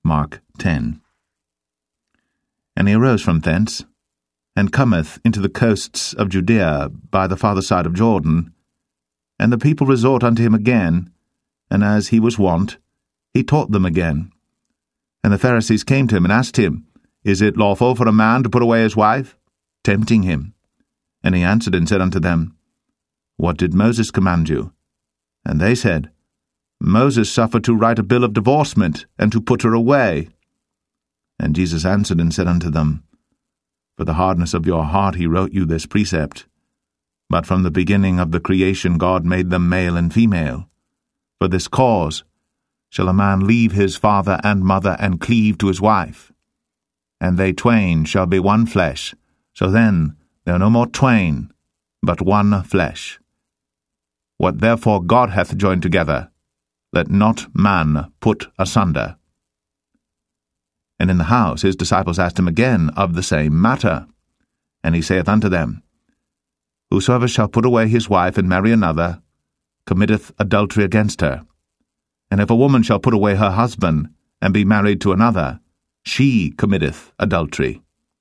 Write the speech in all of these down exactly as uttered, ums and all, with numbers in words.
Mark ten. And he arose from thence, and cometh into the coasts of Judea by the farther side of Jordan. And the people resort unto him again, and as he was wont, he taught them again. And the Pharisees came to him and asked him, Is it lawful for a man to put away his wife? Tempting him. And he answered and said unto them, What did Moses command you? And they said, Moses suffered to write a bill of divorcement, and to put her away. And Jesus answered and said unto them, For the hardness of your heart he wrote you this precept. But from the beginning of the creation God made them male and female. For this cause shall a man leave his father and mother, and cleave to his wife, and they twain shall be one flesh. So then they are no more twain, but one flesh. What therefore God hath joined together, let not man put asunder. And in the house his disciples asked him again of the same matter. And he saith unto them, Whosoever shall put away his wife and marry another, committeth adultery against her. And if a woman shall put away her husband, and be married to another, she committeth adultery.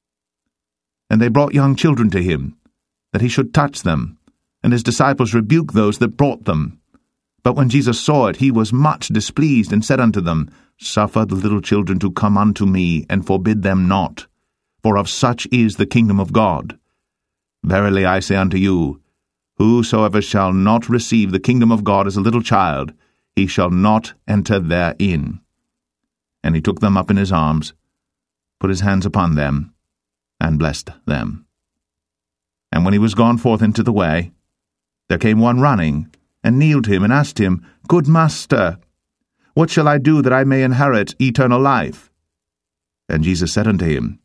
And they brought young children to him, that he should touch them, and his disciples rebuked those that brought them. But when Jesus saw it, he was much displeased, and said unto them, Suffer the little children to come unto me, and forbid them not, for of such is the kingdom of God. Verily I say unto you, Whosoever shall not receive the kingdom of God as a little child, he shall not enter therein. And he took them up in his arms, put his hands upon them, and blessed them. And when he was gone forth into the way, there came one running, and kneeled to him, and asked him, Good Master, what shall I do that I may inherit eternal life? And Jesus said unto him,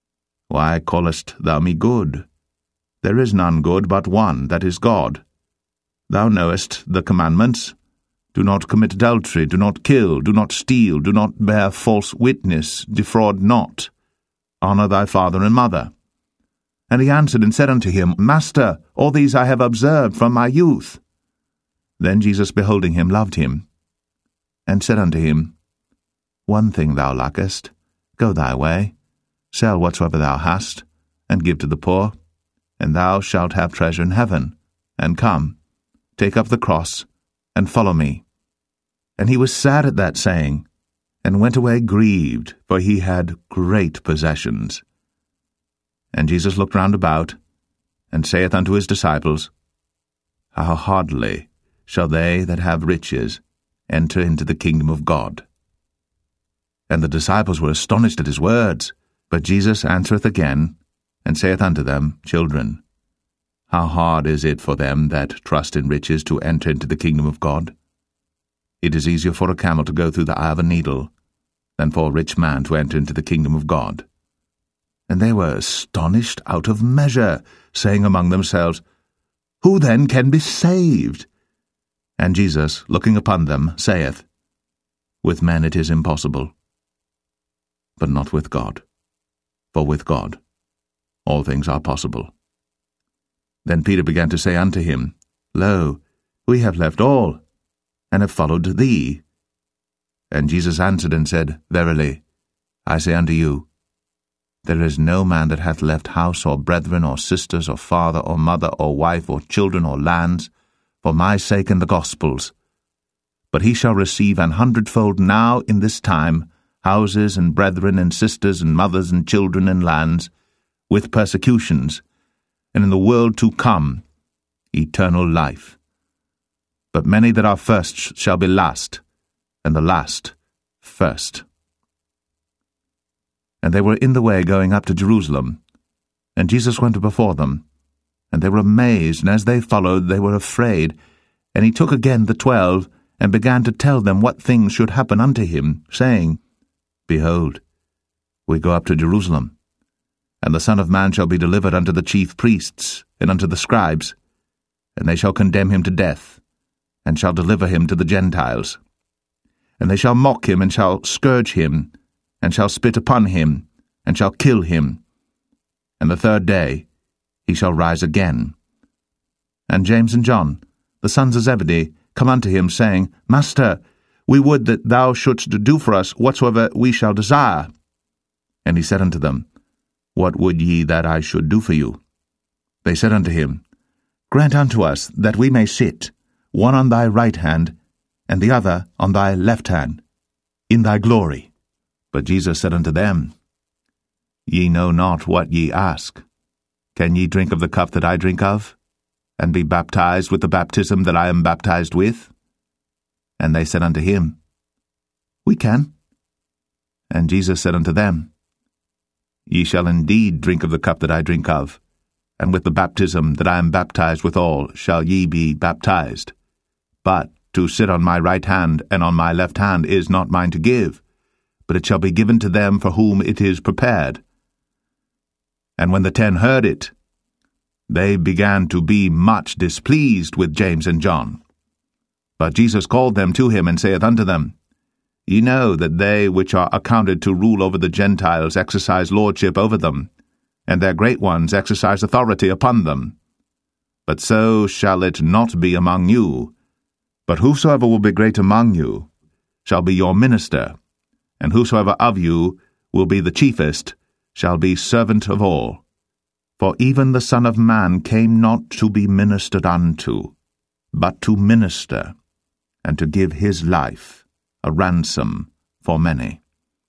Why callest thou me good? There is none good but one, that is God. Thou knowest the commandments. Do not commit adultery, do not kill, do not steal, do not bear false witness, defraud not. Honour thy father and mother. And he answered and said unto him, Master, all these I have observed from my youth. Then Jesus, beholding him, loved him, and said unto him, One thing thou lackest. Go thy way, sell whatsoever thou hast, and give to the poor, and thou shalt have treasure in heaven. And come, take up the cross, and follow me. And he was sad at that saying, and went away grieved, for he had great possessions. And Jesus looked round about, and saith unto his disciples, How hardly shall they that have riches enter into the kingdom of God. And the disciples were astonished at his words. But Jesus answereth again, and saith unto them, Children, how hard is it for them that trust in riches to enter into the kingdom of God? It is easier for a camel to go through the eye of a needle than for a rich man to enter into the kingdom of God. And they were astonished out of measure, saying among themselves, Who then can be saved? And Jesus, looking upon them, saith, With men it is impossible, but not with God. For with God all things are possible. Then Peter began to say unto him, Lo, we have left all, and have followed thee. And Jesus answered and said, Verily, I say unto you, there is no man that hath left house, or brethren, or sisters, or father, or mother, or wife, or children, or lands, for my sake and the gospel's, but he shall receive an hundredfold now in this time houses, and brethren, and sisters, and mothers, and children, and lands, with persecutions, and in the world to come eternal life. But many that are first shall be last, and the last first. And they were in the way going up to Jerusalem, and Jesus went before them. And they were amazed, and as they followed, they were afraid. And he took again the twelve, and began to tell them what things should happen unto him, saying, Behold, we go up to Jerusalem, and the Son of Man shall be delivered unto the chief priests, and unto the scribes, and they shall condemn him to death, and shall deliver him to the Gentiles. And they shall mock him, and shall scourge him, and shall spit upon him, and shall kill him. And the third day he shall rise again. And James and John, the sons of Zebedee, come unto him, saying, Master, we would that thou shouldst do for us whatsoever we shall desire. And he said unto them, What would ye that I should do for you? They said unto him, Grant unto us that we may sit, one on thy right hand, and the other on thy left hand, in thy glory. But Jesus said unto them, Ye know not what ye ask. Can ye drink of the cup that I drink of, and be baptized with the baptism that I am baptized with? And they said unto him, We can. And Jesus said unto them, Ye shall indeed drink of the cup that I drink of, and with the baptism that I am baptized withal shall ye be baptized. But to sit on my right hand and on my left hand is not mine to give, but it shall be given to them for whom it is prepared. And when the ten heard it, they began to be much displeased with James and John. But Jesus called them to him, and saith unto them, Ye know that they which are accounted to rule over the Gentiles exercise lordship over them, and their great ones exercise authority upon them. But so shall it not be among you. But whosoever will be great among you shall be your minister, and whosoever of you will be the chiefest shall be servant of all. For even the Son of Man came not to be ministered unto, but to minister, and to give his life a ransom for many.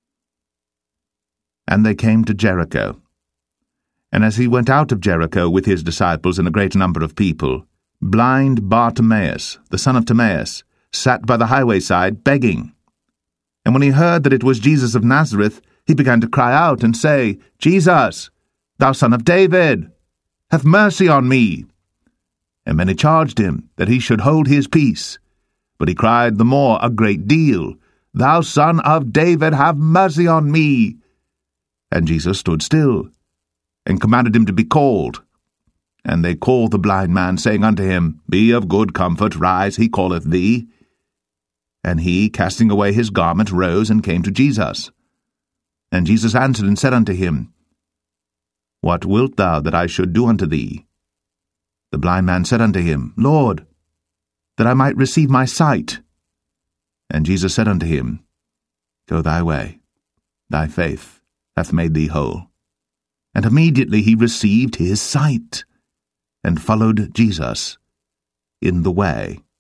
And they came to Jericho. And as he went out of Jericho with his disciples and a great number of people, blind Bartimaeus, the son of Timaeus, sat by the highway side begging. And when he heard that it was Jesus of Nazareth, he began to cry out and say, Jesus, thou son of David, have mercy on me. And many charged him that he should hold his peace. But he cried the more a great deal, Thou son of David, have mercy on me. And Jesus stood still, and commanded him to be called. And they called the blind man, saying unto him, Be of good comfort, rise, he calleth thee. And he, casting away his garment, rose and came to Jesus. And Jesus answered and said unto him, What wilt thou that I should do unto thee? The blind man said unto him, Lord, that I might receive my sight. And Jesus said unto him, Go thy way, thy faith hath made thee whole. And immediately he received his sight, and followed Jesus in the way.